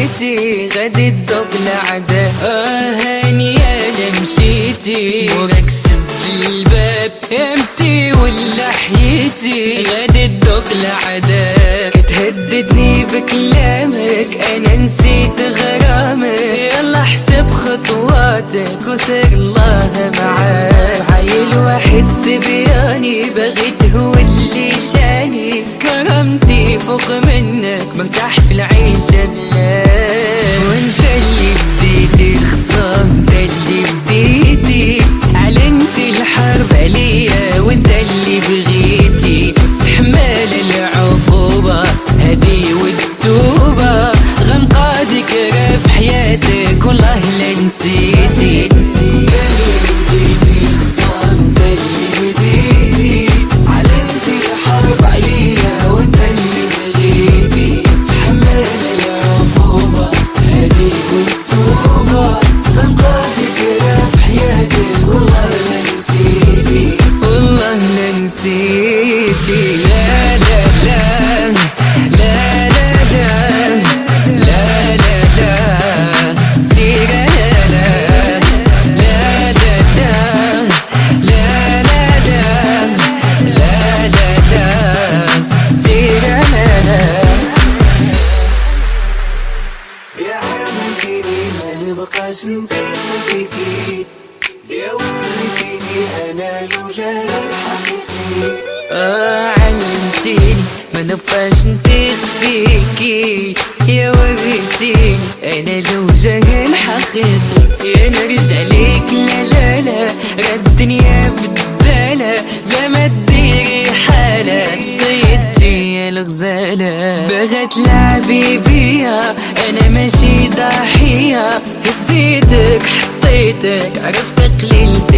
مشيتي غادي تذوق العذاب. هاني يا لمشيتي وراك سد الباب، امتي ولا حياتي غادي تذوق العذاب. تهددني بكلامك انا نسيت غرامك، يلا احسب خطواتك وسير الله معاك. عيل واحد سبياني بغيت هو اللي شاني، كرامتي فوق منك مرتاح في العيشة بلاك. وانت اللي بديتي الخصام، انت اللي بديتي علنتي الحرب عليا، وانت اللي بغيتي تحمل العقوبة هدي والتوبة. غنقادك راه في حياتك والله لا نسيتي. مبقاش نطيق فيكي يا وريتيني انا الوجه الحقيقي. علمتيني ما نبقاش نطيق فيكي يا وريتيني انا الوجه الحقيقي. يا نرجع ليك لا لا لا، راه الدنيا بدالة بلا ما ديري حالة. صيدتي يا الغزالة باغا تلعبي بيا، انا ماشي ضحية، هزيتك حطيتك عرفت قليل